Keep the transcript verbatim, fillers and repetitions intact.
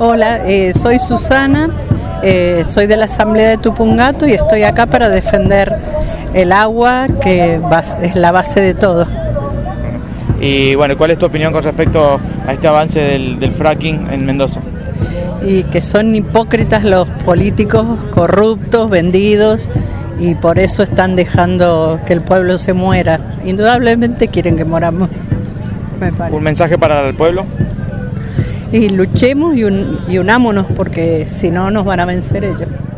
Hola, eh, soy Susana, eh, soy de la Asamblea de Tupungato y estoy acá para defender el agua, que es la base de todo. Y bueno, ¿cuál es tu opinión con respecto a este avance del, del fracking en Mendoza? Y que son hipócritas los políticos, corruptos, vendidos, y por eso están dejando que el pueblo se muera. Indudablemente quieren que moramos, me parece. ¿Un mensaje para el pueblo? Y luchemos y, un, y unámonos, porque si no nos van a vencer ellos.